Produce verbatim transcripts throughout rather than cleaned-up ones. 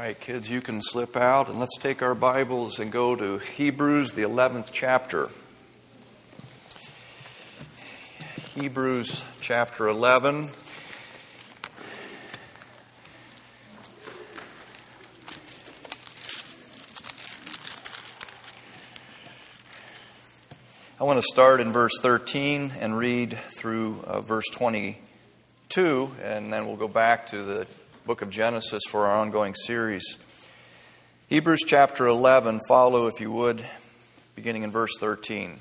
right, kids, you can slip out, and let's take our Bibles and go to Hebrews, the eleventh chapter. Hebrews chapter eleven. I want to start in verse thirteen and read through uh, verse twenty-two, and then we'll go back to the book of Genesis for our ongoing series. Hebrews chapter eleven, follow if you would, beginning in verse thirteen.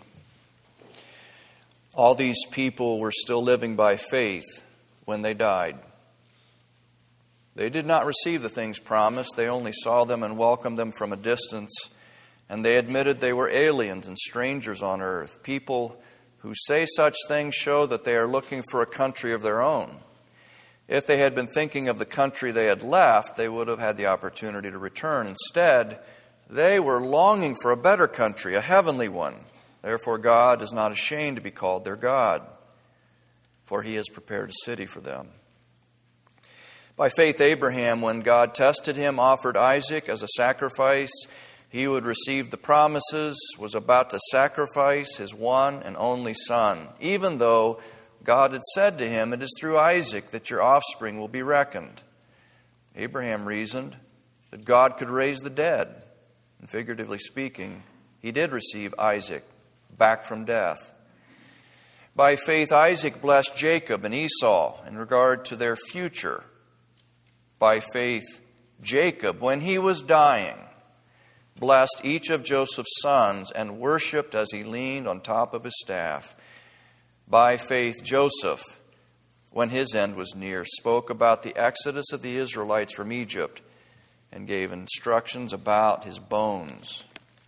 All these people were still living by faith when they died. They did not receive the things promised, they only saw them and welcomed them from a distance, and they admitted they were aliens and strangers on earth. People who say such things show that they are looking for a country of their own. If they had been thinking of the country they had left, they would have had the opportunity to return. Instead, they were longing for a better country, a heavenly one. Therefore, God is not ashamed to be called their God, for He has prepared a city for them. By faith, Abraham, when God tested him, offered Isaac as a sacrifice. He who would receive the promises was about to sacrifice his one and only son, even though God had said to him, "It is through Isaac that your offspring will be reckoned." Abraham reasoned that God could raise the dead. And figuratively speaking, he did receive Isaac back from death. By faith, Isaac blessed Jacob and Esau in regard to their future. By faith, Jacob, when he was dying, blessed each of Joseph's sons and worshipped as he leaned on top of his staff. By faith, Joseph, when his end was near, spoke about the exodus of the Israelites from Egypt and gave instructions about his bones.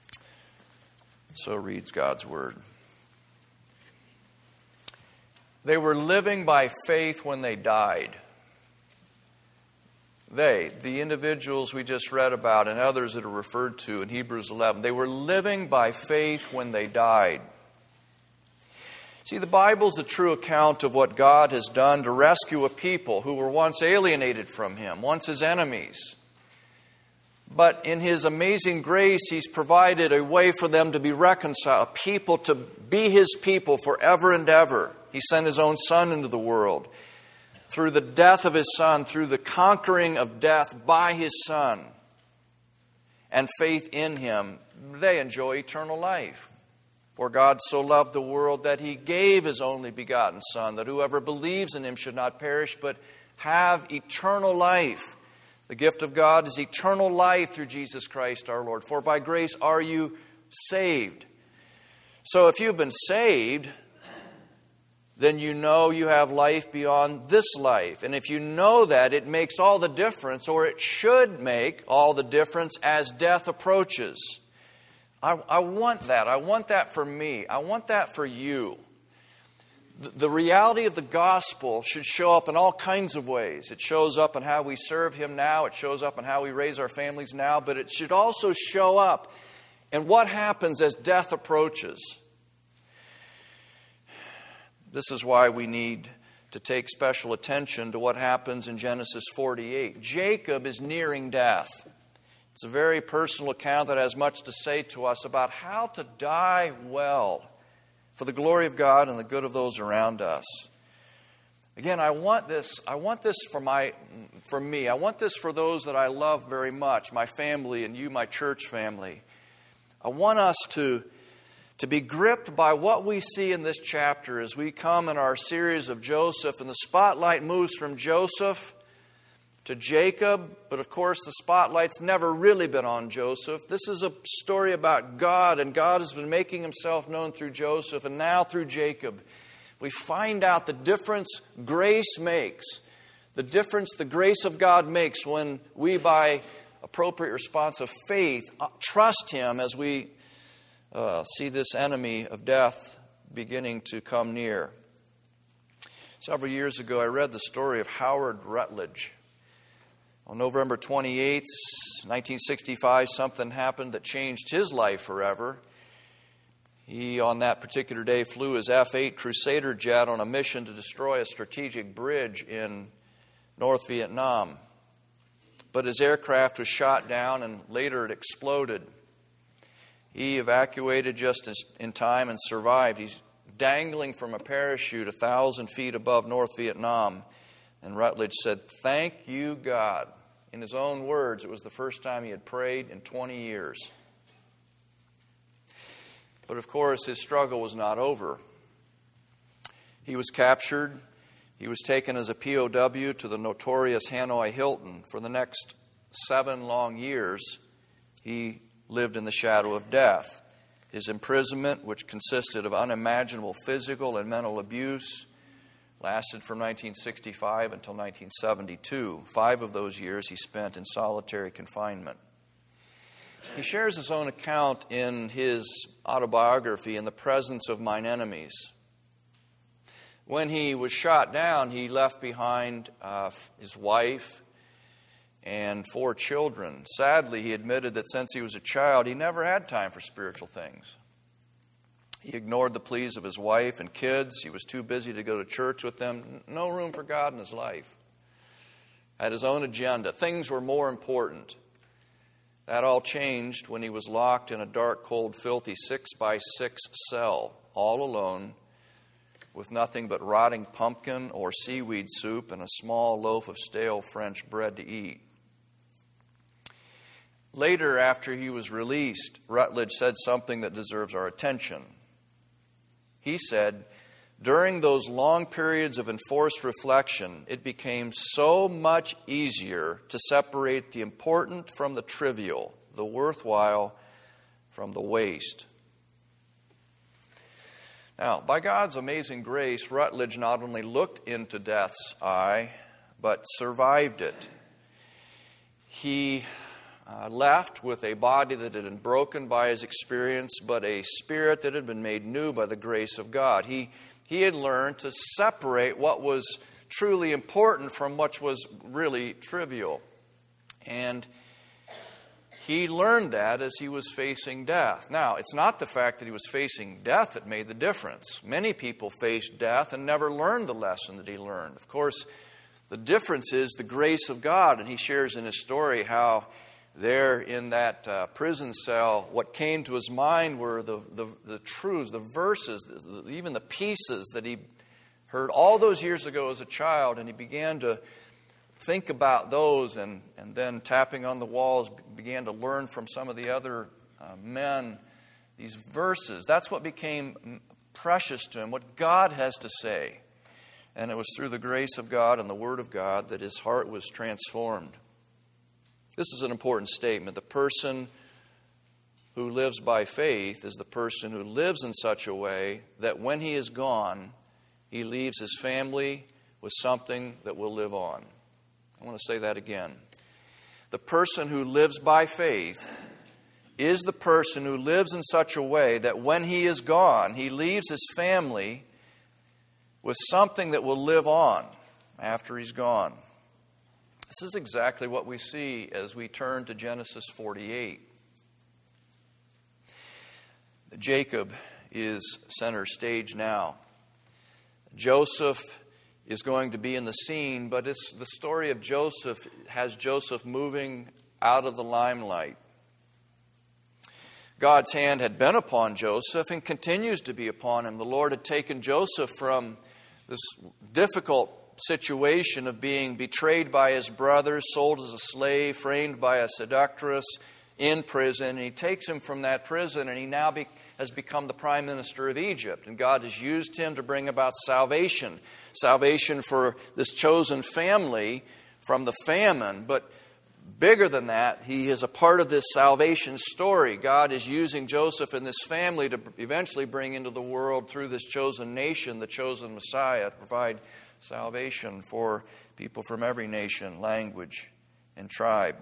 So reads God's Word. They were living by faith when they died. They, the individuals we just read about and others that are referred to in Hebrews eleven, they were living by faith when they died. See, the Bible's a true account of what God has done to rescue a people who were once alienated from Him, once His enemies. But in His amazing grace, He's provided a way for them to be reconciled, a people to be His people forever and ever. He sent His own Son into the world. Through the death of His Son, through the conquering of death by His Son, and faith in Him, they enjoy eternal life. For God so loved the world that He gave His only begotten Son, that whoever believes in Him should not perish, but have eternal life. The gift of God is eternal life through Jesus Christ our Lord. For by grace are you saved. So if you've been saved, then you know you have life beyond this life. And if you know that, it makes all the difference, or it should make all the difference as death approaches. I, I want that. I want that for me. I want that for you. The, the reality of the gospel should show up in all kinds of ways. It shows up in how we serve Him now. It shows up in how we raise our families now. But it should also show up in what happens as death approaches. This is why we need to take special attention to what happens in Genesis forty-eight. Jacob is nearing death. It's a very personal account that has much to say to us about how to die well for the glory of God and the good of those around us. Again, I want this, I want this for my for me. I want this for those that I love very much, my family and you, my church family. I want us to To be gripped by what we see in this chapter as we come in our series of Joseph, and the spotlight moves from Joseph to Jacob, but of course the spotlight's never really been on Joseph. This is a story about God, and God has been making Himself known through Joseph and now through Jacob. We find out the difference grace makes, the difference the grace of God makes when we, by appropriate response of faith, trust Him as we Uh, see this enemy of death beginning to come near. Several years ago, I read the story of Howard Rutledge. On November twenty-eighth, nineteen sixty-five, something happened that changed his life forever. He, on that particular day, flew his F eight Crusader jet on a mission to destroy a strategic bridge in North Vietnam. but his aircraft was shot down and later it exploded. He evacuated just in time and survived. He's dangling from a parachute a thousand feet above North Vietnam. And Rutledge said, "Thank you, God." In his own words, it was the first time he had prayed in twenty years. But of course, his struggle was not over. He was captured. He was taken as a P O W to the notorious Hanoi Hilton. For the next seven long years, he lived in the shadow of death. His imprisonment, which consisted of unimaginable physical and mental abuse, lasted from nineteen sixty-five until nineteen seventy-two. Five of those years he spent in solitary confinement. He shares his own account in his autobiography, In the Presence of Mine Enemies. When he was shot down, he left behind uh, his wife and four children. Sadly, he admitted that since he was a child, he never had time for spiritual things. He ignored the pleas of his wife and kids. He was too busy to go to church with them. No room for God in his life. Had his own agenda. Things were more important. That all changed when he was locked in a dark, cold, filthy six by six cell, all alone, with nothing but rotting pumpkin or seaweed soup and a small loaf of stale French bread to eat. Later, after he was released, Rutledge said something that deserves our attention. He said, "During those long periods of enforced reflection, it became so much easier to separate the important from the trivial, the worthwhile from the waste." Now, by God's amazing grace, Rutledge not only looked into death's eye, but survived it. He uh, left with a body that had been broken by his experience, but a spirit that had been made new by the grace of God. He, he had learned to separate what was truly important from what was really trivial. And he learned that as he was facing death. Now, it's not the fact that he was facing death that made the difference. Many people faced death and never learned the lesson that he learned. Of course, the difference is the grace of God. And he shares in his story how there in that uh, prison cell, what came to his mind were the, the, the truths, the verses, the, the, even the pieces that he heard all those years ago as a child. And he began to think about those, and, and then tapping on the walls, began to learn from some of the other uh, men these verses. That's what became precious to him, what God has to say. And it was through the grace of God and the Word of God that his heart was transformed. This is an important statement. The person who lives by faith is the person who lives in such a way that when he is gone, he leaves his family with something that will live on. I want to say that again. The person who lives by faith is the person who lives in such a way that when he is gone, he leaves his family with something that will live on after he's gone. This is exactly what we see as we turn to Genesis forty-eight. Jacob is center stage now. Joseph is going to be in the scene, but it's the story of Joseph has Joseph moving out of the limelight. God's hand had been upon Joseph and continues to be upon him. The Lord had taken Joseph from this difficult situation of being betrayed by his brothers, sold as a slave, framed by a seductress, in prison. And he takes him from that prison, and he now be, has become the prime minister of Egypt. And God has used him to bring about salvation. Salvation for this chosen family from the famine. But bigger than that, he is a part of this salvation story. God is using Joseph and this family to eventually bring into the world, through this chosen nation, the chosen Messiah, to provide salvation for people from every nation, language, and tribe.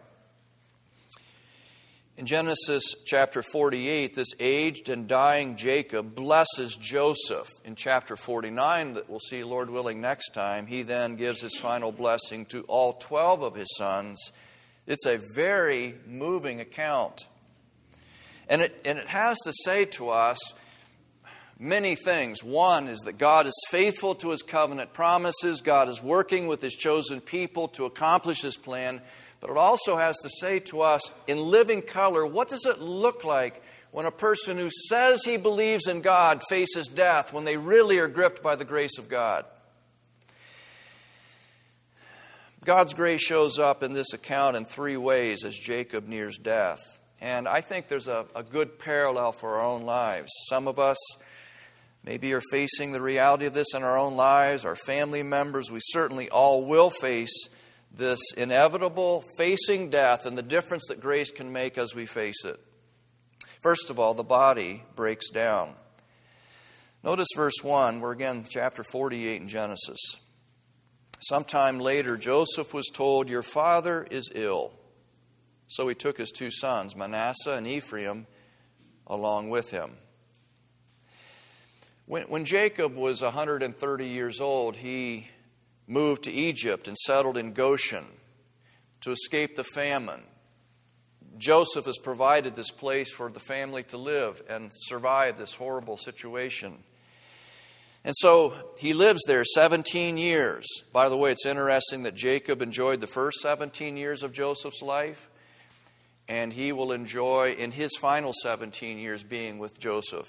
In Genesis chapter forty-eight, this aged and dying Jacob blesses Joseph. In chapter forty-nine, that we'll see, Lord willing, next time, he then gives his final blessing to all twelve of his sons. It's a very moving account. And it, and it has to say to us many things. One is that God is faithful to His covenant promises. God is working with His chosen people to accomplish His plan. But it also has to say to us in living color, what does it look like when a person who says he believes in God faces death when they really are gripped by the grace of God? God's grace shows up in this account in three ways as Jacob nears death. And I think there's a, a good parallel for our own lives. Some of us maybe are facing the reality of this in our own lives, our family members. We certainly all will face this inevitable facing death and the difference that grace can make as we face it. First of all, the body breaks down. Notice verse one. We're again chapter forty-eight in Genesis. Sometime later, Joseph was told, "Your father is ill." So he took his two sons, Manasseh and Ephraim, along with him. When, when Jacob was one hundred thirty years old, he moved to Egypt and settled in Goshen to escape the famine. Joseph has provided this place for the family to live and survive this horrible situation. And so he lives there seventeen years. By the way, it's interesting that Jacob enjoyed the first seventeen years of Joseph's life, and he will enjoy in his final seventeen years being with Joseph.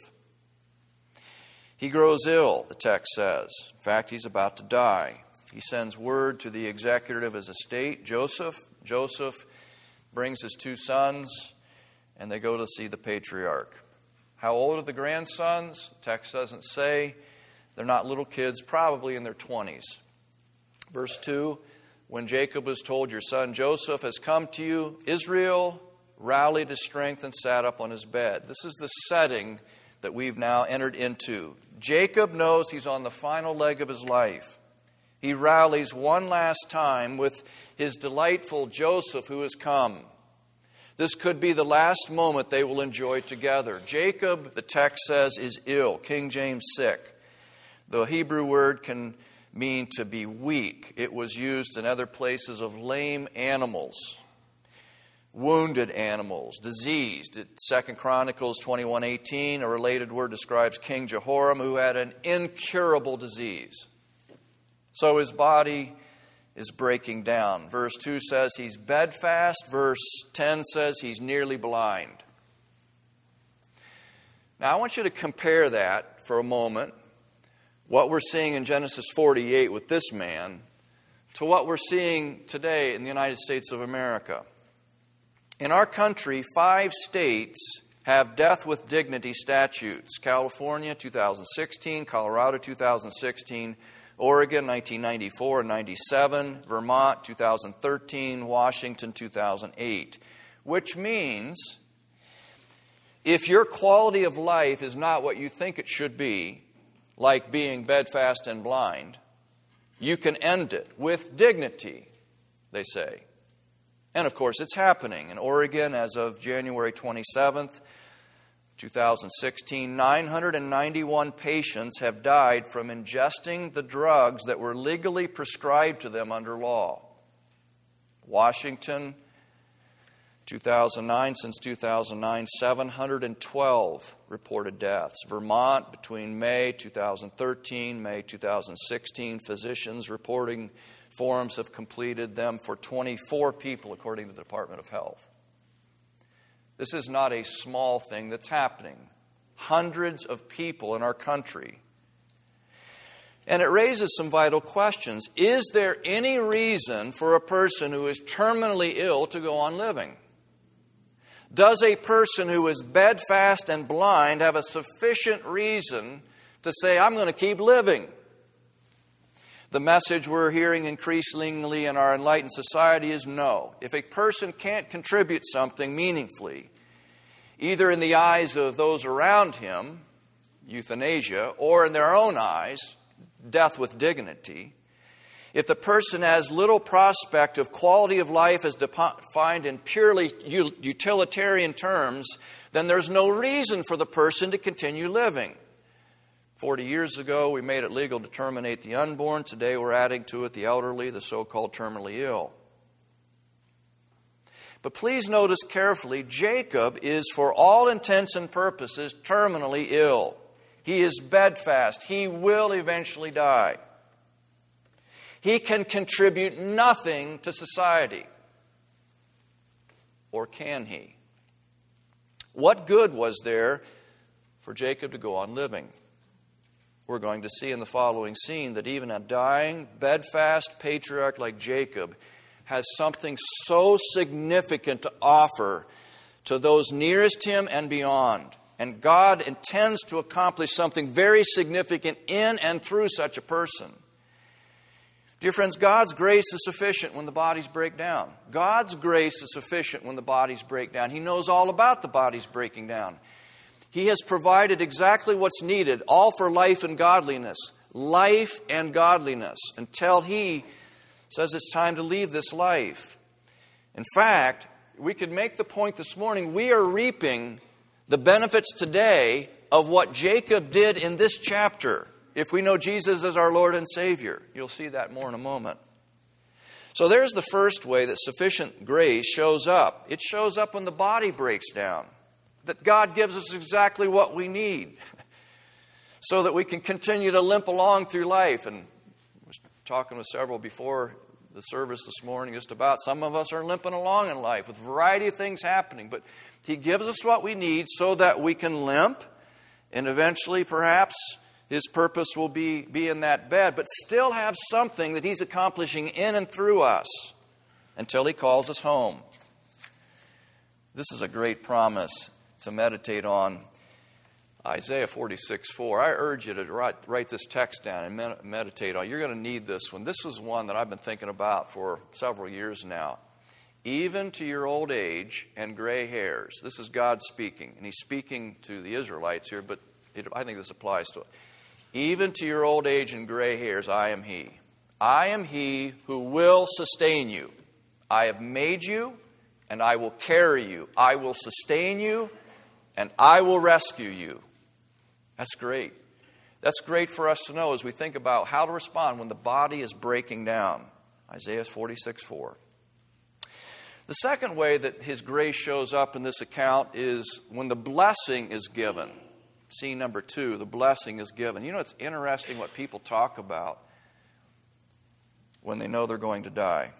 He grows ill, the text says. In fact, he's about to die. He sends word to the executor of his estate, Joseph. Joseph brings his two sons, and they go to see the patriarch. How old are the grandsons? The text doesn't say. They're not little kids, probably in their twenties. Verse two, when Jacob was told, "Your son Joseph has come to you," Israel rallied his strength and sat up on his bed. This is the setting that we've now entered into. Jacob knows he's on the final leg of his life. He rallies one last time with his delightful Joseph who has come. This could be the last moment they will enjoy together. Jacob, the text says, is ill. King James, sick. The Hebrew word can mean to be weak. It was used in other places of lame animals, wounded animals, diseased. Second Chronicles twenty-one eighteen, a related word describes King Jehoram, who had an incurable disease. So his body is breaking down. Verse two says he's bedfast. Verse ten says he's nearly blind. Now I want you to compare that for a moment, what we're seeing in Genesis forty-eight with this man, to what we're seeing today in the United States of America. In our country, five states have death with dignity statutes. California, two thousand sixteen, Colorado, two thousand sixteen, Oregon, nineteen ninety-four and ninety-seven, Vermont, two thousand thirteen, Washington, two thousand eight. Which means, if your quality of life is not what you think it should be, like being bedfast and blind, you can end it with dignity, they say. And of course, it's happening. In Oregon, as of January twenty-seventh, two thousand sixteen, nine hundred ninety-one patients have died from ingesting the drugs that were legally prescribed to them under law. Washington, two thousand nine, since two thousand nine, seven hundred twelve reported deaths. Vermont, between May two thousand thirteen, May two thousand sixteen, physicians reporting forms have completed them for twenty-four people, according to the Department of Health. This is not a small thing that's happening. Hundreds of people in our country. And it raises some vital questions. Is there any reason for a person who is terminally ill to go on living? Does a person who is bedfast and blind have a sufficient reason to say, "I'm going to keep living"? The message we're hearing increasingly in our enlightened society is no. If a person can't contribute something meaningfully, either in the eyes of those around him, euthanasia, or in their own eyes, death with dignity, if the person has little prospect of quality of life as defined in purely utilitarian terms, then there's no reason for the person to continue living. Forty years ago, we made it legal to terminate the unborn. Today, we're adding to it the elderly, the so-called terminally ill. But please notice carefully, Jacob is, for all intents and purposes, terminally ill. He is bedfast. He will eventually die. He can contribute nothing to society. or can he? What good was there for Jacob to go on living? We're going to see in the following scene that even a dying, bedfast patriarch like Jacob has something so significant to offer to those nearest him and beyond. And God intends to accomplish something very significant in and through such a person. Dear friends, God's grace is sufficient when the bodies break down. God's grace is sufficient when the bodies break down. He knows all about the bodies breaking down. He has provided exactly what's needed, all for life and godliness. Life and godliness, until He says it's time to leave this life. In fact, we could make the point this morning, we are reaping the benefits today of what Jacob did in this chapter. If we know Jesus as our Lord and Savior, you'll see that more in a moment. So there's the first way that sufficient grace shows up. It shows up when the body breaks down. That God gives us exactly what we need so that we can continue to limp along through life. And I was talking with several before the service this morning just about some of us are limping along in life with a variety of things happening. But He gives us what we need so that we can limp, and eventually perhaps His purpose will be, be in that bed, but still have something that He's accomplishing in and through us until He calls us home. This is a great promise to meditate on. Isaiah forty-six four. I urge you to write, write this text down and med- meditate on it. You're going to need this one. This is one that I've been thinking about for several years now. Even to your old age and gray hairs. This is God speaking. And He's speaking to the Israelites here, but it, I think this applies to it. Even to your old age and gray hairs, I am He. I am He who will sustain you. I have made you, and I will carry you. I will sustain you, and I will rescue you. That's great. That's great for us to know as we think about how to respond when the body is breaking down. Isaiah forty-six four. The second way that His grace shows up in this account is when the blessing is given. Scene number two, the blessing is given. You know, it's interesting what people talk about when they know they're going to die.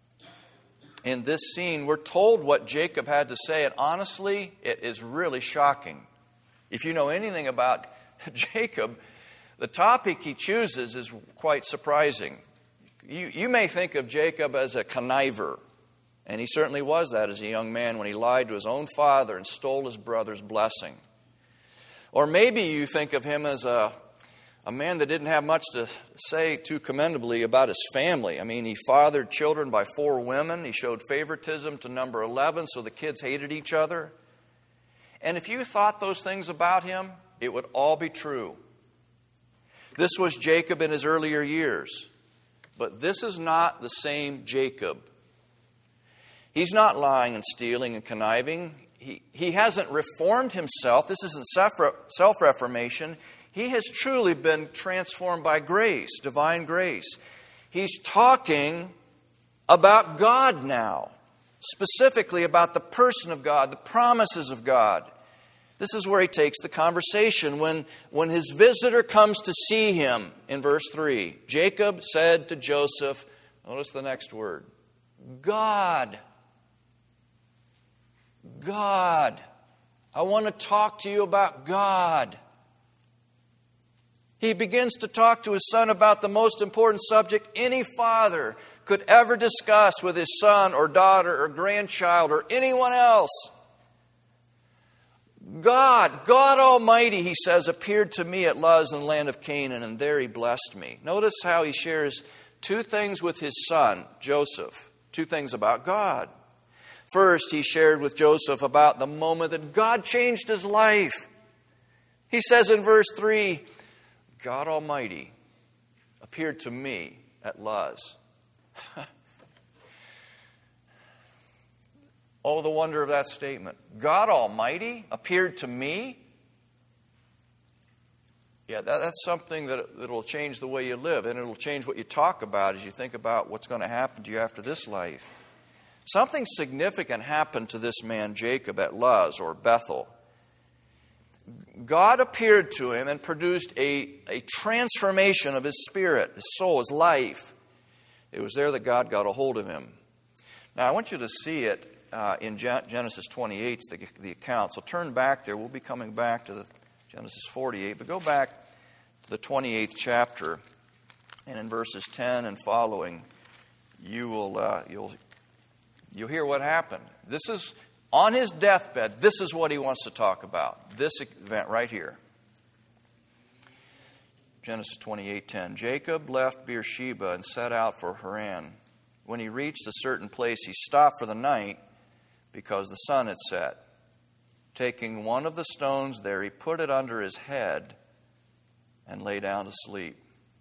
In this scene, we're told what Jacob had to say, and honestly, it is really shocking. If you know anything about Jacob, the topic he chooses is quite surprising. You, you may think of Jacob as a conniver, and he certainly was that as a young man when he lied to his own father and stole his brother's blessing. Or maybe you think of him as a, a man that didn't have much to say too commendably about his family. I mean, he fathered children by four women. He showed favoritism to number eleven, so the kids hated each other. And if you thought those things about him, it would all be true. This was Jacob in his earlier years. But this is not the same Jacob. He's not lying and stealing and conniving. He, he hasn't reformed himself. This isn't self-reformation. He has truly been transformed by grace, divine grace. He's talking about God now, specifically about the person of God, the promises of God. This is where he takes the conversation. When, when his visitor comes to see him, in verse three, Jacob said to Joseph, notice the next word, God. God. I want to talk to you about God. He begins to talk to his son about the most important subject any father could ever discuss with his son or daughter or grandchild or anyone else. God, God Almighty, he says, appeared to me at Luz in the land of Canaan, and there he blessed me. Notice how he shares two things with his son, Joseph. Two things about God. First, he shared with Joseph about the moment that God changed his life. He says in verse three, God Almighty appeared to me at Luz. Oh, the wonder of that statement. God Almighty appeared to me? Yeah, that, that's something that, that will change the way you live, and it will change what you talk about as you think about what's going to happen to you after this life. Something significant happened to this man Jacob at Luz, or Bethel. God appeared to him and produced a, a transformation of his spirit, his soul, his life. It was there that God got a hold of him. Now, I want you to see it uh, in Genesis twenty-eight, the, the account. So turn back there. We'll be coming back to the Genesis forty-eight. But go back to the twenty-eighth chapter. And in verses ten and following, you will, uh, you'll, you'll hear what happened. This is, on his deathbed, this is what he wants to talk about. This event right here. Genesis twenty-eight ten. Jacob left Beersheba and set out for Haran. When he reached a certain place, he stopped for the night because the sun had set. Taking one of the stones there, he put it under his head and lay down to sleep.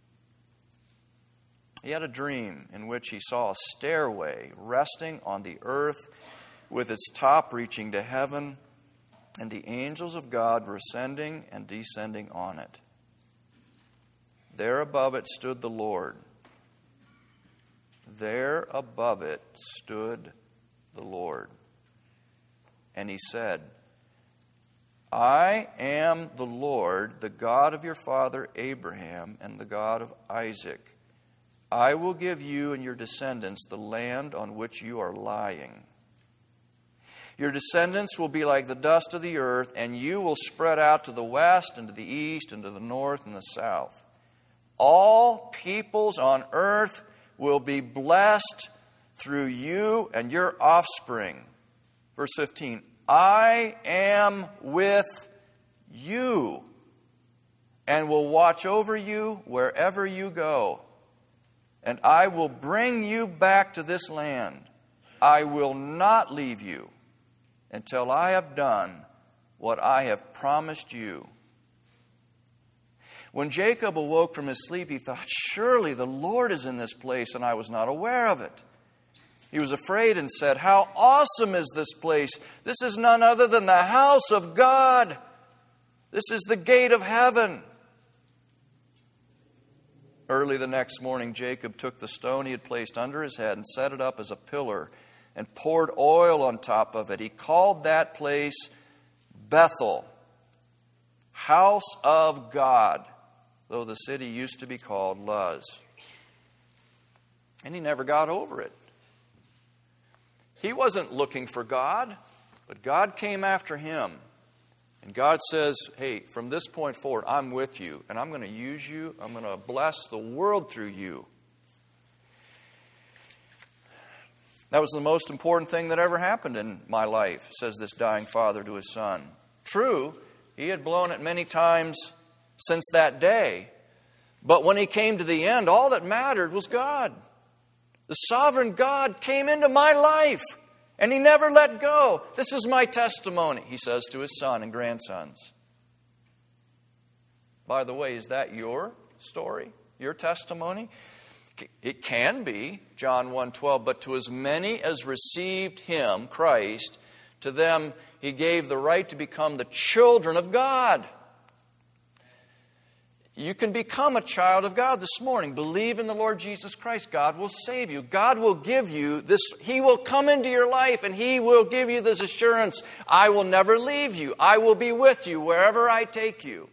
He had a dream in which he saw a stairway resting on the earth with its top reaching to heaven, and the angels of God were ascending and descending on it. There above it stood the Lord. There above it stood the Lord. And he said, I am the Lord, the God of your father Abraham and the God of Isaac. I will give you and your descendants the land on which you are lying. Your descendants will be like the dust of the earth, and you will spread out to the west and to the east and to the north and the south. All peoples on earth will be blessed through you and your offspring. Verse fifteen, I am with you and will watch over you wherever you go. And I will bring you back to this land. I will not leave you until I have done what I have promised you. When Jacob awoke from his sleep, he thought, surely the Lord is in this place, and I was not aware of it. He was afraid and said, how awesome is this place! This is none other than the house of God. This is the gate of heaven. Early the next morning, Jacob took the stone he had placed under his head and set it up as a pillar and poured oil on top of it. He called that place Bethel, house of God, though the city used to be called Luz. And he never got over it. He wasn't looking for God, but God came after him. And God says, hey, from this point forward, I'm with you, and I'm going to use you. I'm going to bless the world through you. That was the most important thing that ever happened in my life, says this dying father to his son. True, he had blown it many times since that day. But when he came to the end, all that mattered was God. The sovereign God came into my life, and he never let go. This is my testimony, he says to his son and grandsons. By the way, is that your story, your testimony? It can be, John one twelve, but to as many as received him, Christ, to them he gave the right to become the children of God. You can become a child of God this morning. Believe in the Lord Jesus Christ. God will save you. God will give you this. He will come into your life and He will give you this assurance. I will never leave you. I will be with you wherever I take you.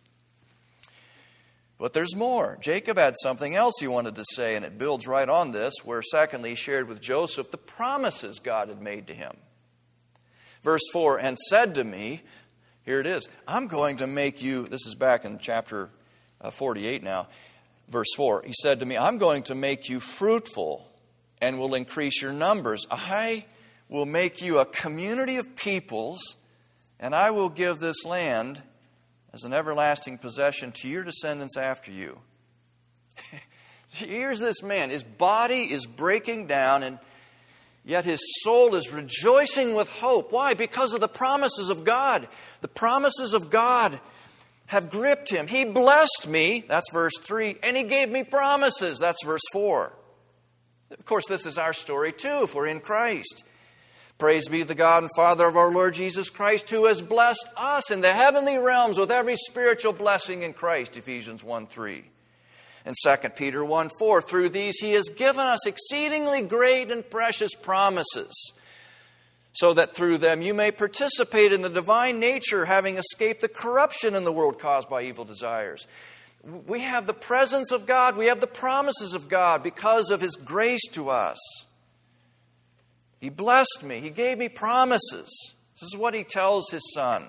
But there's more. Jacob had something else he wanted to say, and it builds right on this, where secondly he shared with Joseph the promises God had made to him. Verse four, and said to me, here it is, I'm going to make you, this is back in chapter forty-eight now, verse four. He said to me, I'm going to make you fruitful and will increase your numbers. I will make you a community of peoples, and I will give this land as an everlasting possession to your descendants after you. Here's this man. His body is breaking down, and yet his soul is rejoicing with hope. Why? Because of the promises of God. The promises of God have gripped him. He blessed me, that's verse three, and He gave me promises, that's verse four. Of course, this is our story too, if we're in Christ. Praise be the God and Father of our Lord Jesus Christ, who has blessed us in the heavenly realms with every spiritual blessing in Christ, Ephesians one three. And Second Peter one four, through these He has given us exceedingly great and precious promises, so that through them you may participate in the divine nature, having escaped the corruption in the world caused by evil desires. We have the presence of God, we have the promises of God because of His grace to us. He blessed me. He gave me promises. This is what he tells his son.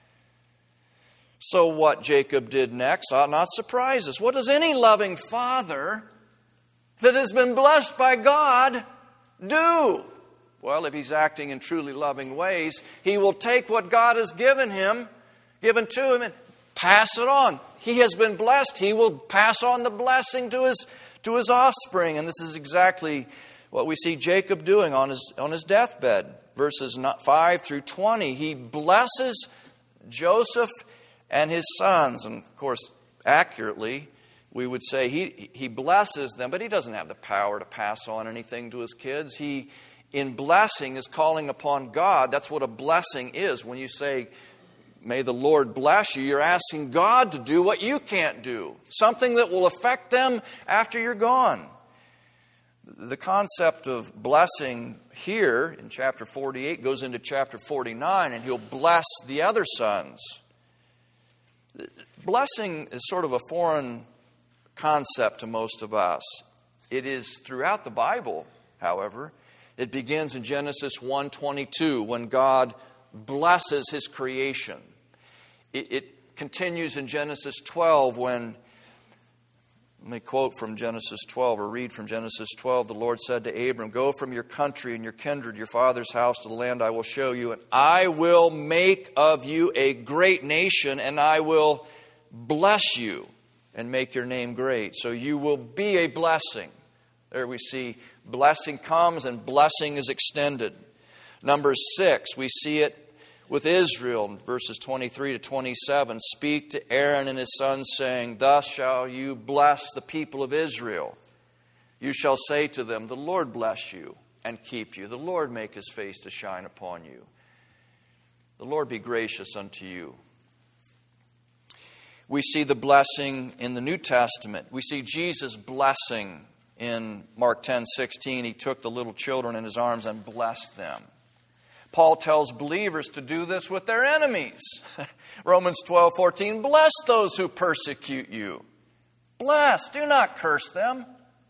So what Jacob did next ought not surprise us. What does any loving father that has been blessed by God do? Well, if he's acting in truly loving ways, he will take what God has given him, given to him, and pass it on. He has been blessed. He will pass on the blessing to his, to his offspring. And this is exactly what we see Jacob doing on his, on his deathbed. Verses five through twenty, he blesses Joseph and his sons. And of course, accurately, we would say he, he blesses them, but he doesn't have the power to pass on anything to his kids. He, in blessing, is calling upon God. That's what a blessing is. When you say, may the Lord bless you, you're asking God to do what you can't do. Something that will affect them after you're gone. The concept of blessing here in chapter forty-eight goes into chapter forty-nine, and he'll bless the other sons. Blessing is sort of a foreign concept to most of us. It is throughout the Bible, however. It begins in Genesis one twenty-two when God blesses his creation. It, it continues in Genesis twelve when, let me quote from Genesis twelve, or read from Genesis twelve. The Lord said to Abram, go from your country and your kindred, your father's house, to the land I will show you, and I will make of you a great nation, and I will bless you and make your name great. So you will be a blessing. There we see blessing comes and blessing is extended. Number six, we see it with Israel, verses twenty-three to twenty-seven. Speak to Aaron and his sons, saying, thus shall you bless the people of Israel. You shall say to them, the Lord bless you and keep you. The Lord make his face to shine upon you. The Lord be gracious unto you. We see the blessing in the New Testament. We see Jesus' blessing in Mark ten sixteen. He took the little children in his arms and blessed them. Paul tells believers to do this with their enemies. Romans twelve fourteen, bless those who persecute you. Bless, do not curse them.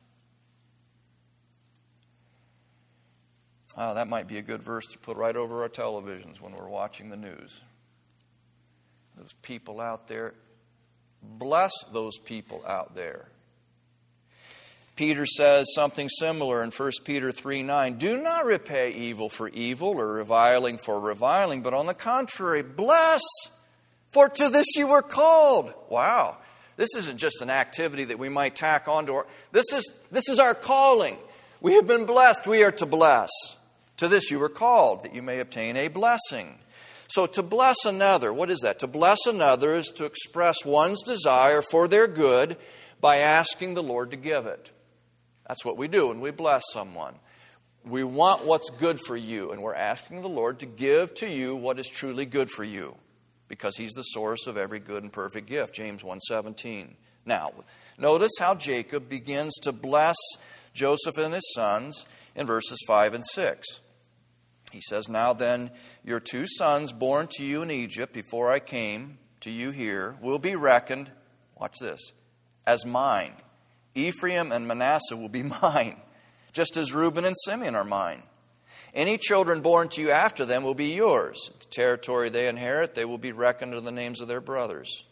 Oh, that might be a good verse to put right over our televisions when we're watching the news. Those people out there, bless those people out there. Peter says something similar in First Peter three nine. Do not repay evil for evil or reviling for reviling, but on the contrary, bless, for to this you were called. Wow. This isn't just an activity that we might tack on to our... This is, this is our calling. We have been blessed. We are to bless. To this you were called, that you may obtain a blessing. So to bless another, what is that? To bless another is to express one's desire for their good by asking the Lord to give it. That's what we do when we bless someone. We want what's good for you, and we're asking the Lord to give to you what is truly good for you, because he's the source of every good and perfect gift, James one seventeen. Now, notice how Jacob begins to bless Joseph and his sons in verses five and six. He says, now then, your two sons born to you in Egypt before I came to you here will be reckoned, watch this, as mine. Ephraim and Manasseh will be mine, just as Reuben and Simeon are mine. Any children born to you after them will be yours. The territory they inherit, they will be reckoned in the names of their brothers.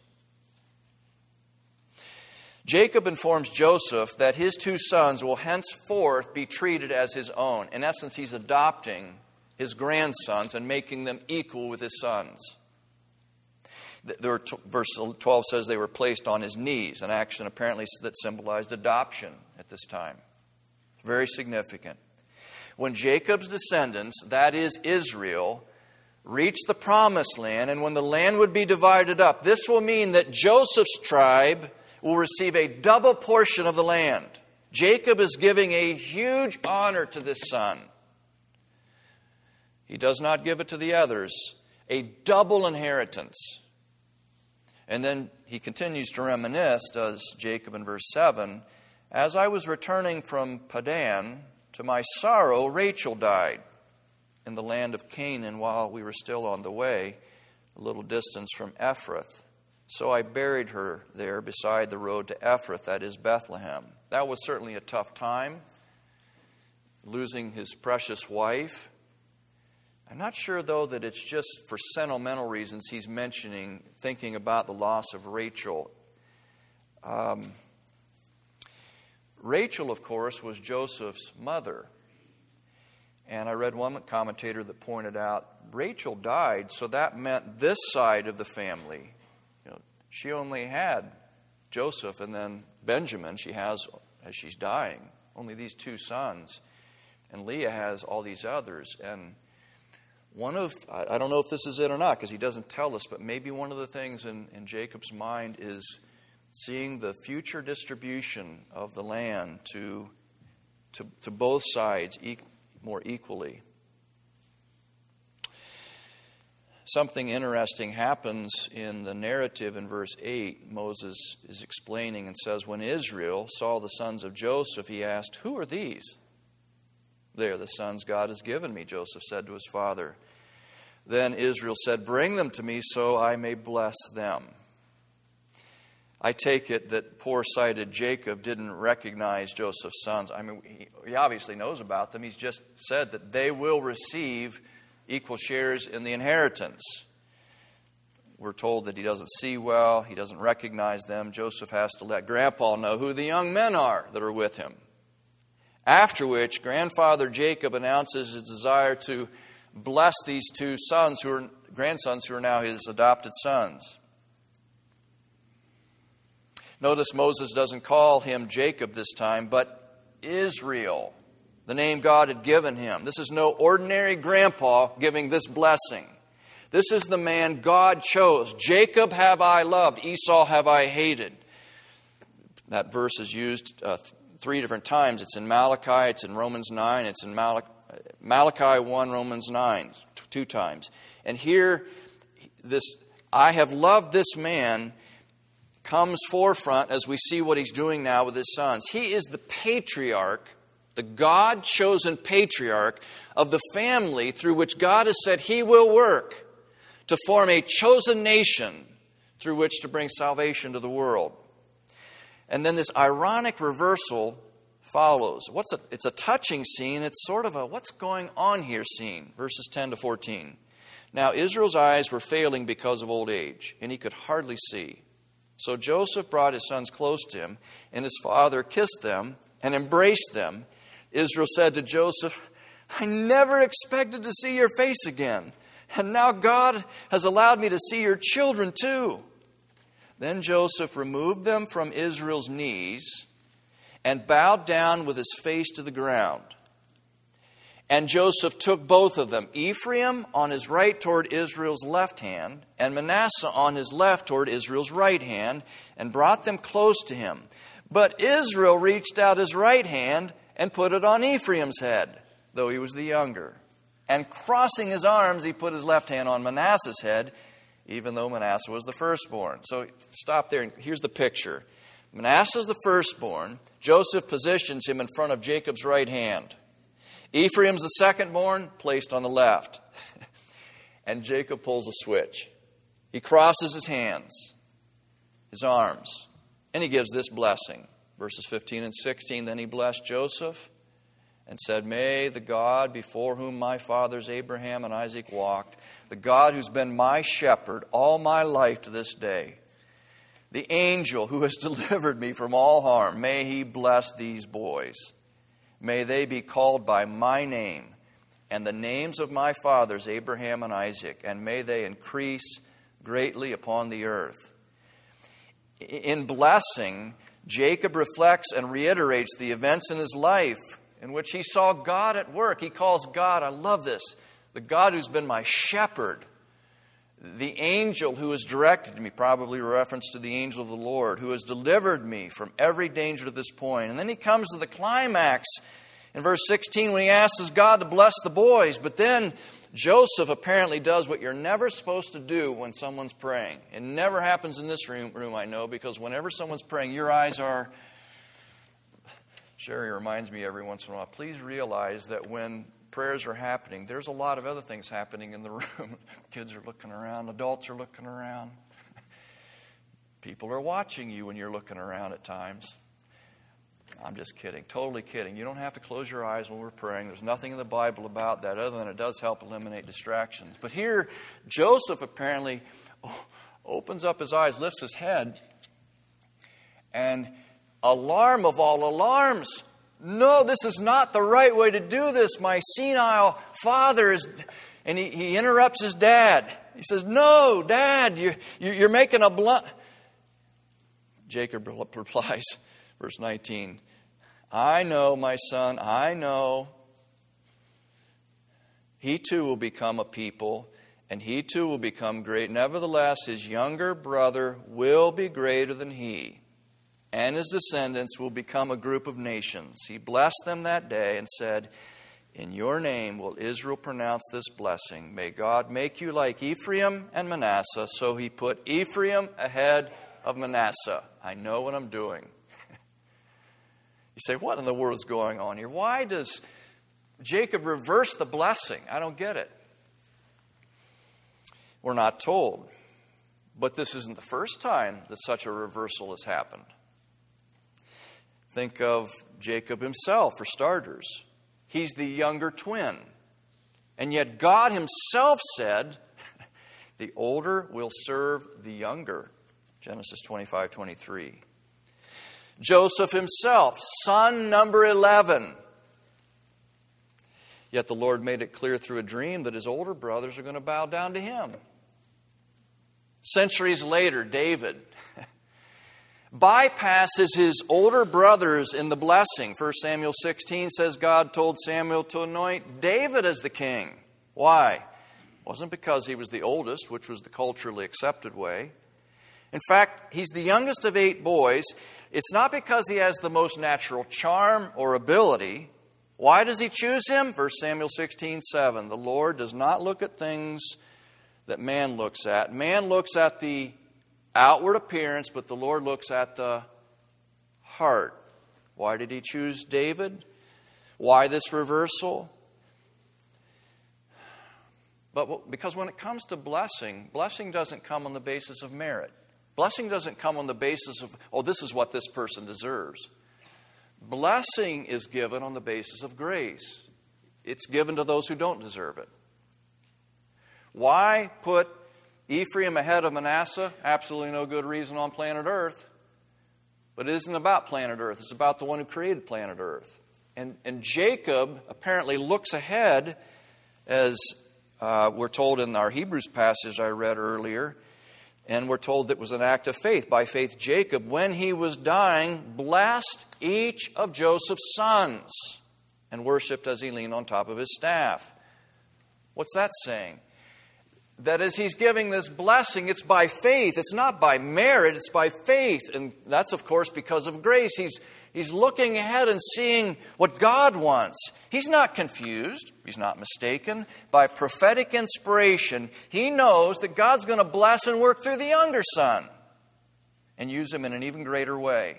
Jacob informs Joseph that his two sons will henceforth be treated as his own. In essence, he's adopting his grandsons and making them equal with his sons. There were, verse twelve says they were placed on his knees, an action apparently that symbolized adoption at this time. Very significant. When Jacob's descendants, that is Israel, reached the promised land, and when the land would be divided up, this will mean that Joseph's tribe will receive a double portion of the land. Jacob is giving a huge honor to this son. He does not give it to the others. A double inheritance. And then he continues to reminisce, does Jacob in verse seven, as I was returning from Padan, to my sorrow Rachel died in the land of Canaan while we were still on the way, a little distance from Ephrath. So I buried her there beside the road to Ephrath, that is Bethlehem. That was certainly a tough time. losing his precious wife. I'm not sure, though, that it's just for sentimental reasons he's mentioning, thinking about the loss of Rachel. Um, Rachel, of course, was Joseph's mother. And I read one commentator that pointed out Rachel died, so that meant this side of the family. You know, she only had Joseph and then Benjamin she has as she's dying. Only these two sons. And Leah has all these others. And one of, I don't know if this is it or not, because he doesn't tell us, but maybe one of the things in, in Jacob's mind is seeing the future distribution of the land to, to, to both sides e- more equally. Something interesting happens in the narrative in verse eight. Moses is explaining and says, when Israel saw the sons of Joseph, he asked, "Who are these?" "They are the sons God has given me," Joseph said to his father. Then Israel said, "Bring them to me so I may bless them." I take it that poor-sighted Jacob didn't recognize Joseph's sons. I mean, he, he obviously knows about them. He's just said that they will receive equal shares in the inheritance. We're told that he doesn't see well. He doesn't recognize them. Joseph has to let Grandpa know who the young men are that are with him. After which, grandfather Jacob announces his desire to bless these two sons, who are grandsons, who are now his adopted sons. Notice Moses doesn't call him Jacob this time, but Israel, the name God had given him. This is no ordinary grandpa giving this blessing. This is the man God chose. Jacob have I loved, Esau have I hated. That verse is used uh, three different times. It's in Malachi, it's in Romans nine, it's in Malachi, Malachi one, Romans nine, two times. And here, this I have loved this man comes forefront as we see what he's doing now with his sons. He is the patriarch, the God-chosen patriarch of the family through which God has said he will work to form a chosen nation through which to bring salvation to the world. And then this ironic reversal follows. What's a, it's a touching scene. It's sort of a what's going on here scene. Verses ten to fourteen. Now Israel's eyes were failing because of old age, and he could hardly see. So Joseph brought his sons close to him, and his father kissed them and embraced them. Israel said to Joseph, "I never expected to see your face again, and now God has allowed me to see your children too." Then Joseph removed them from Israel's knees and bowed down with his face to the ground. And Joseph took both of them, Ephraim on his right toward Israel's left hand, and Manasseh on his left toward Israel's right hand, and brought them close to him. But Israel reached out his right hand and put it on Ephraim's head, though he was the younger. And crossing his arms, he put his left hand on Manasseh's head, even though Manasseh was the firstborn. So stop there, and here's the picture. Manasseh's the firstborn. Joseph positions him in front of Jacob's right hand. Ephraim's the secondborn, placed on the left. And Jacob pulls a switch. He crosses his hands, his arms, and he gives this blessing. Verses fifteen and sixteen, then he blessed Joseph and said, "May the God before whom my fathers Abraham and Isaac walked, the God who's been my shepherd all my life to this day, the angel who has delivered me from all harm, may he bless these boys. May they be called by my name and the names of my fathers Abraham and Isaac, and may they increase greatly upon the earth." In blessing, Jacob reflects and reiterates the events in his life in which he saw God at work. He calls God, I love this, the God who's been my shepherd, the angel who has directed me, probably a reference to the angel of the Lord, who has delivered me from every danger to this point. And then he comes to the climax in verse sixteen when he asks God to bless the boys. But then Joseph apparently does what you're never supposed to do when someone's praying. It never happens in this room, room I know, because whenever someone's praying, your eyes are... Sherry reminds me every once in a while, please realize that when prayers are happening, there's a lot of other things happening in the room. Kids are looking around. Adults are looking around. People are watching you when you're looking around at times. I'm just kidding. Totally kidding. You don't have to close your eyes when we're praying. There's nothing in the Bible about that other than it does help eliminate distractions. But here, Joseph apparently opens up his eyes, lifts his head, and alarm of all alarms. No, this is not the right way to do this. My senile father is... And he, he interrupts his dad. He says, no, Dad, you're, you're making a blunt... Jacob replies, verse nineteen, I know, my son, I know. He too will become a people, and he too will become great. Nevertheless, his younger brother will be greater than he, and his descendants will become a group of nations. He blessed them that day and said, in your name will Israel pronounce this blessing. May God make you like Ephraim and Manasseh. So he put Ephraim ahead of Manasseh. I know what I'm doing. You say, what in the world is going on here? Why does Jacob reverse the blessing? I don't get it. We're not told. But this isn't the first time that such a reversal has happened. Think of Jacob himself, for starters. He's the younger twin. And yet God himself said, the older will serve the younger. Genesis twenty-five twenty-three. Joseph himself, son number eleven. Yet the Lord made it clear through a dream that his older brothers are going to bow down to him. Centuries later, David bypasses his older brothers in the blessing. First Samuel sixteen says God told Samuel to anoint David as the king. Why? It wasn't because he was the oldest, which was the culturally accepted way. In fact, he's the youngest of eight boys. It's not because he has the most natural charm or ability. Why does he choose him? First Samuel sixteen seven. The Lord does not look at things that man looks at. Man looks at the outward appearance, but the Lord looks at the heart. Why did he choose David? Why this reversal? But because when it comes to blessing, blessing doesn't come on the basis of merit. Blessing doesn't come on the basis of, oh, this is what this person deserves. Blessing is given on the basis of grace. It's given to those who don't deserve it. Why put Ephraim ahead of Manasseh? Absolutely no good reason on planet Earth. But it isn't about planet Earth. It's about the one who created planet Earth. And, and Jacob apparently looks ahead, as uh, we're told in our Hebrews passage I read earlier. And we're told that it was an act of faith. By faith, Jacob, when he was dying, blessed each of Joseph's sons and worshipped as he leaned on top of his staff. What's that saying? That as he's giving this blessing, it's by faith. It's not by merit, it's by faith. And that's, of course, because of grace. He's, he's looking ahead and seeing what God wants. He's not confused. He's not mistaken. By prophetic inspiration, he knows that God's going to bless and work through the younger son and use him in an even greater way.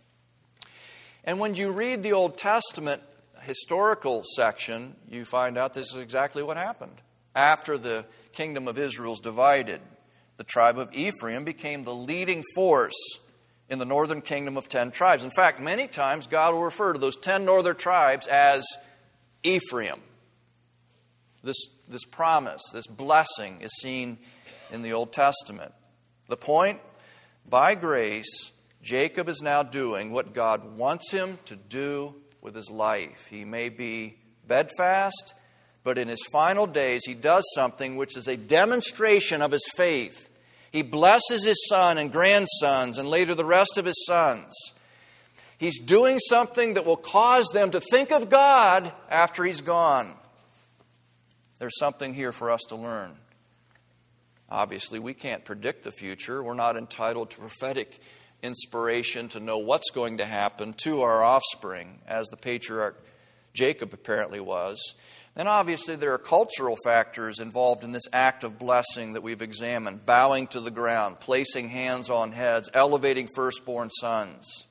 And when you read the Old Testament historical section, you find out this is exactly what happened. After the kingdom of Israel's divided, the tribe of Ephraim became the leading force in the northern kingdom of ten tribes. In fact, many times God will refer to those ten northern tribes as Ephraim. This, this promise, this blessing is seen in the Old Testament. The point, by grace, Jacob is now doing what God wants him to do with his life. He may be bedfast, but in his final days, he does something which is a demonstration of his faith. He blesses his son and grandsons and later the rest of his sons. He's doing something that will cause them to think of God after he's gone. There's something here for us to learn. Obviously, we can't predict the future. We're not entitled to prophetic inspiration to know what's going to happen to our offspring, as the patriarch Jacob apparently was. And obviously there are cultural factors involved in this act of blessing that we've examined. Bowing to the ground, placing hands on heads, elevating firstborn sons.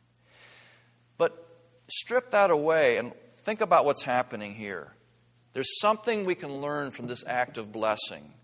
But strip that away and think about what's happening here. There's something we can learn from this act of blessing.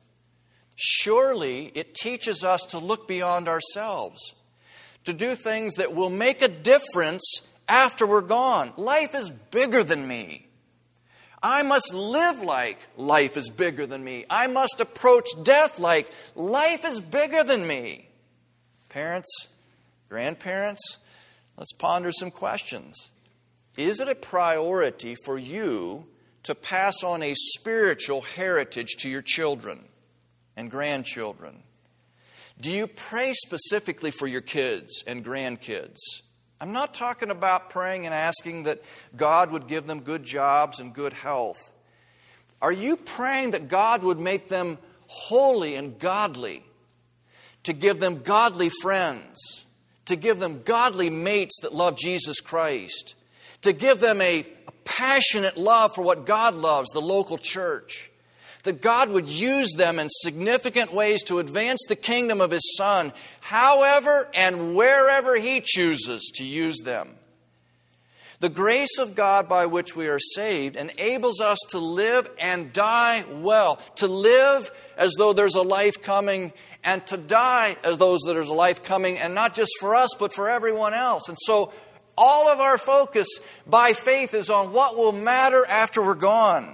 Surely it teaches us to look beyond ourselves, to do things that will make a difference after we're gone. Life is bigger than me. I must live like life is bigger than me. I must approach death like life is bigger than me. Parents, grandparents, let's ponder some questions. Is it a priority for you to pass on a spiritual heritage to your children and grandchildren? Do you pray specifically for your kids and grandkids? I'm not talking about praying and asking that God would give them good jobs and good health. Are you praying that God would make them holy and godly, to give them godly friends, to give them godly mates that love Jesus Christ, to give them a, a passionate love for what God loves, the local church, that God would use them in significant ways to advance the kingdom of His Son, however and wherever He chooses to use them? The grace of God by which we are saved enables us to live and die well, to live as though there's a life coming, and to die as though there's a life coming, and not just for us, but for everyone else. And so all of our focus by faith is on what will matter after we're gone.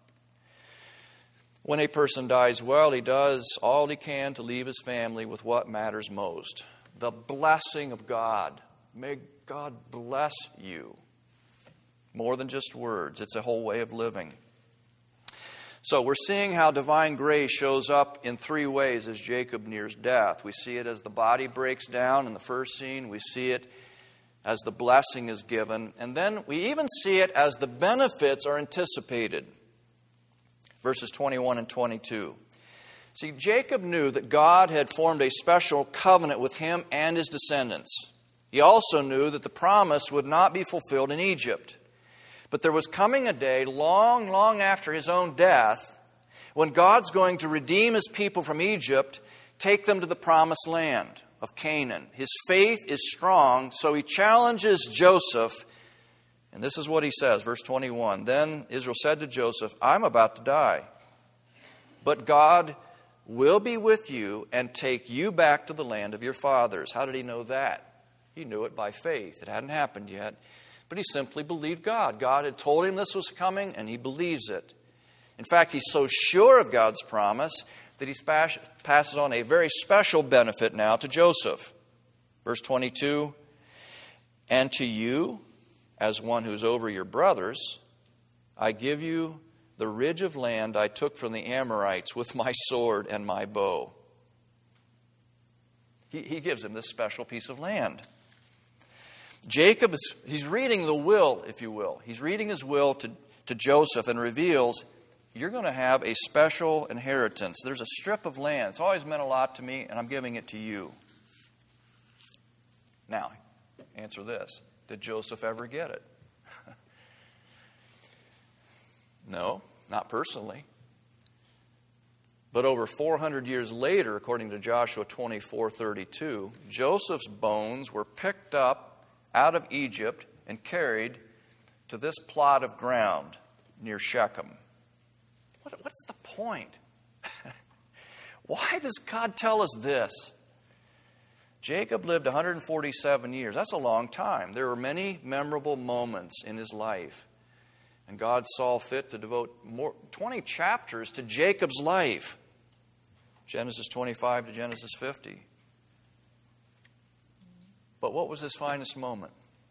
When a person dies well, he does all he can to leave his family with what matters most. The blessing of God. May God bless you. More than just words. It's a whole way of living. So we're seeing how divine grace shows up in three ways as Jacob nears death. We see it as the body breaks down in the first scene. We see it as the blessing is given. And then we even see it as the benefits are anticipated. Verses twenty-one and twenty-two. See, Jacob knew that God had formed a special covenant with him and his descendants. He also knew that the promise would not be fulfilled in Egypt. But there was coming a day, long, long after his own death, when God's going to redeem His people from Egypt, take them to the promised land of Canaan. His faith is strong, so he challenges Joseph. And this is what he says, verse twenty-one. Then Israel said to Joseph, I'm about to die, but God will be with you and take you back to the land of your fathers. How did he know that? He knew it by faith. It hadn't happened yet, but he simply believed God. God had told him this was coming, and he believes it. In fact, he's so sure of God's promise that he passes on a very special benefit now to Joseph. Verse twenty-two, and to you, as one who's over your brothers, I give you the ridge of land I took from the Amorites with my sword and my bow. He, he gives him this special piece of land. Jacob is he's reading the will, if you will. He's reading his will to, to Joseph and reveals, you're going to have a special inheritance. There's a strip of land. It's always meant a lot to me, and I'm giving it to you. Now, answer this. Did Joseph ever get it? No, not personally. But over four hundred years later, according to Joshua twenty-four thirty-two, Joseph's bones were picked up out of Egypt and carried to this plot of ground near Shechem. What, what's the point? Why does God tell us this? Jacob lived one hundred forty-seven years. That's a long time. There were many memorable moments in his life. And God saw fit to devote more, twenty chapters to Jacob's life. Genesis twenty-five to Genesis fifty. But what was his finest moment?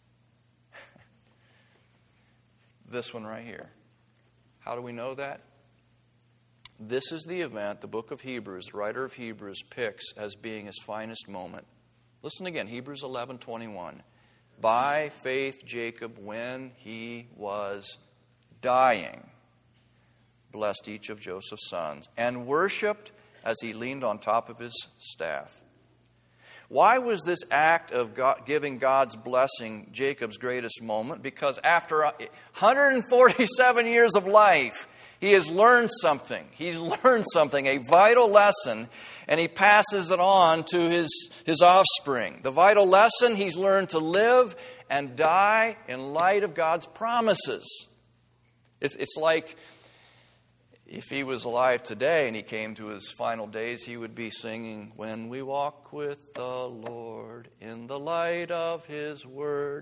This one right here. How do we know that? This is the event the book of Hebrews, the writer of Hebrews, picks as being his finest moment. Listen again, Hebrews eleven twenty-one. By faith Jacob, when he was dying, blessed each of Joseph's sons, and worshipped as he leaned on top of his staff. Why was this act of God, giving God's blessing Jacob's greatest moment? Because after one hundred forty-seven years of life, he has learned something. He's learned something, a vital lesson, and he passes it on to his, his offspring. The vital lesson, he's learned to live and die in light of God's promises. It's, it's like if he was alive today and he came to his final days, he would be singing, when we walk with the Lord in the light of His word,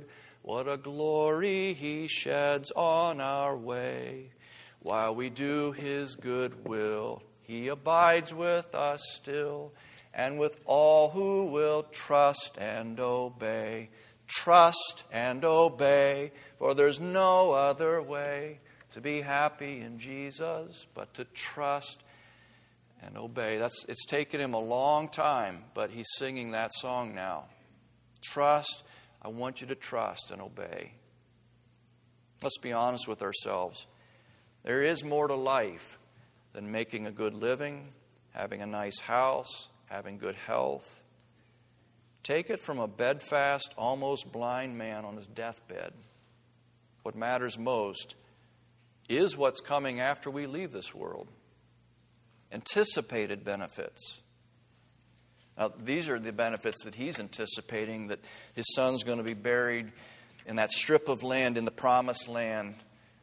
What a glory He sheds on our way. While we do His good will, He abides with us still, and with all who will trust and obey. Trust and obey, for there's no other way to be happy in Jesus but to trust and obey. That's it's taken Him a long time, but He's singing that song now. Trust. I want you to trust and obey. Let's be honest with ourselves. There is more to life than making a good living, having a nice house, having good health. Take it from a bedfast, almost blind man on his deathbed. What matters most is what's coming after we leave this world. Anticipated benefits. Now, these are the benefits that He's anticipating, that His Son's going to be buried in that strip of land in the promised land.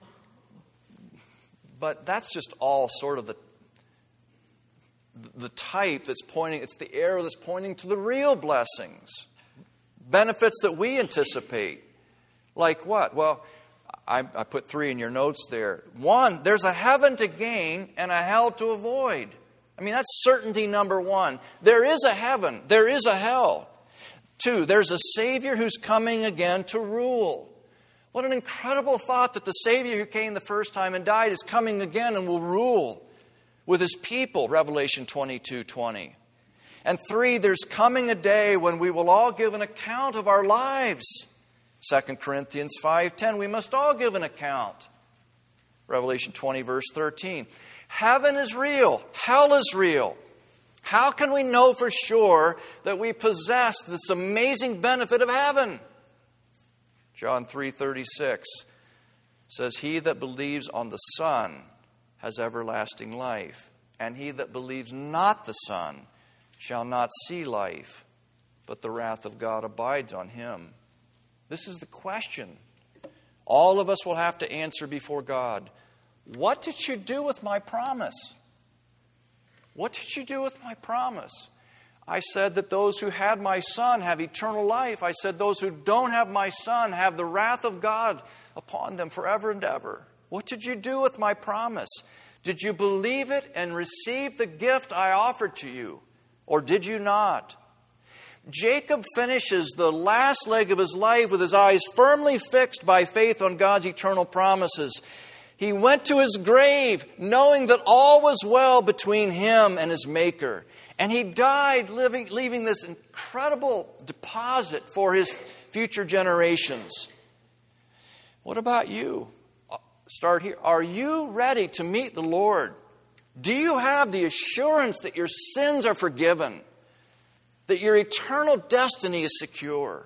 But that's just all sort of the the type that's pointing, it's the arrow that's pointing to the real blessings. Benefits that we anticipate. Like what? Well, I, I put three in your notes there. One, there's a heaven to gain and a hell to avoid. I mean, that's certainty number one. There is a heaven. There is a hell. Two, there's a Savior who's coming again to rule. What an incredible thought that the Savior who came the first time and died is coming again and will rule with His people, Revelation twenty-two twenty. And three, there's coming a day when we will all give an account of our lives. Second Corinthians five ten, we must all give an account. Revelation twenty verse thirteen. Heaven is real. Hell is real. How can we know for sure that we possess this amazing benefit of heaven? John three thirty-six says, He that believes on the Son has everlasting life, and he that believes not the Son shall not see life, but the wrath of God abides on him. This is the question all of us will have to answer before God. What did you do with my promise? What did you do with my promise? I said that those who had my Son have eternal life. I said those who don't have my Son have the wrath of God upon them forever and ever. What did you do with my promise? Did you believe it and receive the gift I offered to you? Or did you not? Jacob finishes the last leg of his life with his eyes firmly fixed by faith on God's eternal promises. He went to his grave knowing that all was well between him and his Maker. And he died living, leaving this incredible deposit for his future generations. What about you? Start here. Are you ready to meet the Lord? Do you have the assurance that your sins are forgiven? That your eternal destiny is secure?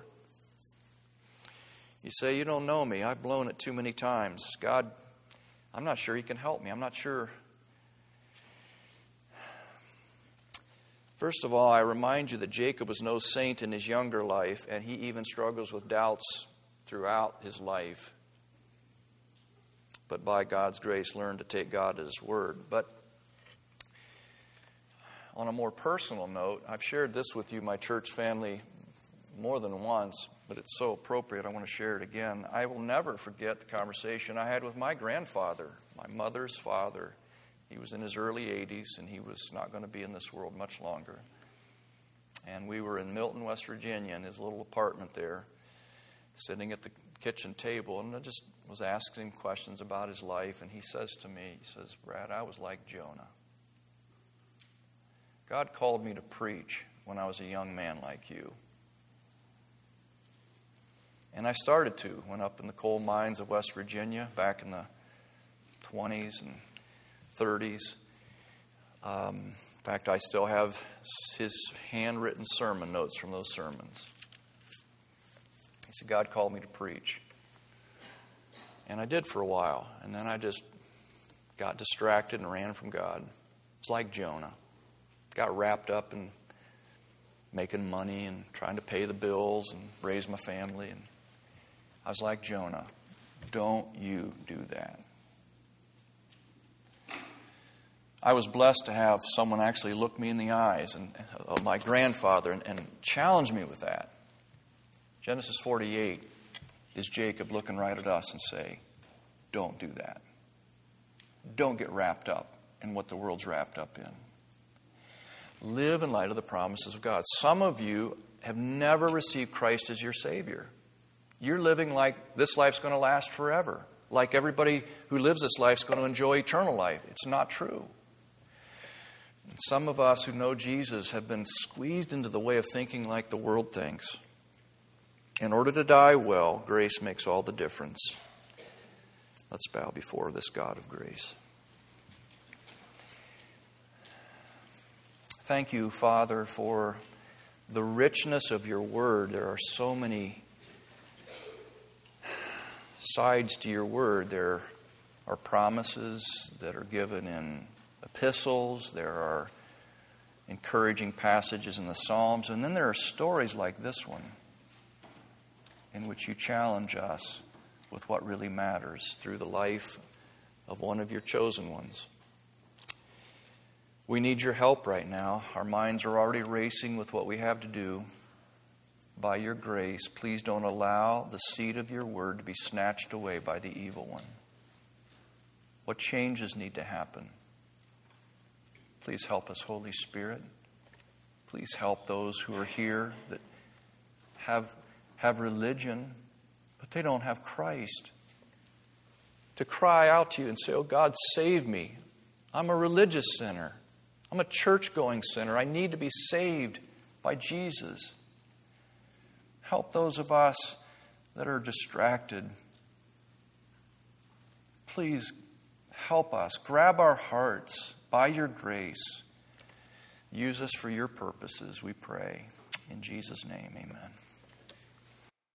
You say, you don't know me. I've blown it too many times. God, I'm not sure He can help me. I'm not sure. First of all, I remind you that Jacob was no saint in his younger life, and he even struggles with doubts throughout his life. But by God's grace, learned to take God at His word. But on a more personal note, I've shared this with you, my church family, more than once, but it's so appropriate, I want to share it again. I will never forget the conversation I had with my grandfather, my mother's father. He was in his early eighties, and he was not going to be in this world much longer. And we were in Milton, West Virginia, in his little apartment there, sitting at the kitchen table, and I just was asking him questions about his life, and he says to me, he says, Brad, I was like Jonah. God called me to preach when I was a young man like you. And I started to, went up in the coal mines of West Virginia back in the twenties and thirties. Um, in fact, I still have his handwritten sermon notes from those sermons. He said, God called me to preach. And I did for a while. And then I just got distracted and ran from God. It's like Jonah. Got wrapped up in making money and trying to pay the bills and raise my family. And I was like Jonah. Don't you do that. I was blessed to have someone actually look me in the eyes, and of my grandfather, and, and challenge me with that. Genesis forty-eight, is Jacob looking right at us and say, don't do that. Don't get wrapped up in what the world's wrapped up in. Live in light of the promises of God. Some of you have never received Christ as your Savior. You're living like this life's going to last forever. Like everybody who lives this life is going to enjoy eternal life. It's not true. And some of us who know Jesus have been squeezed into the way of thinking like the world thinks. In order to die well, grace makes all the difference. Let's bow before this God of grace. Thank you, Father, for the richness of your word. There are so many sides to your word. There are promises that are given in epistles. There are encouraging passages in the Psalms. And then there are stories like this one in which you challenge us with what really matters through the life of one of your chosen ones. We need your help right now. Our minds are already racing with what we have to do. By your grace, please don't allow the seed of your word to be snatched away by the evil one. What changes need to happen? Please help us, Holy Spirit. Please help those who are here that have, have religion, but they don't have Christ. To cry out to you and say, oh God, save me. I'm a religious sinner. I'm a church-going sinner. I need to be saved by Jesus. Help those of us that are distracted. Please help us. Grab our hearts by your grace. Use us for your purposes, we pray. In Jesus' name, amen.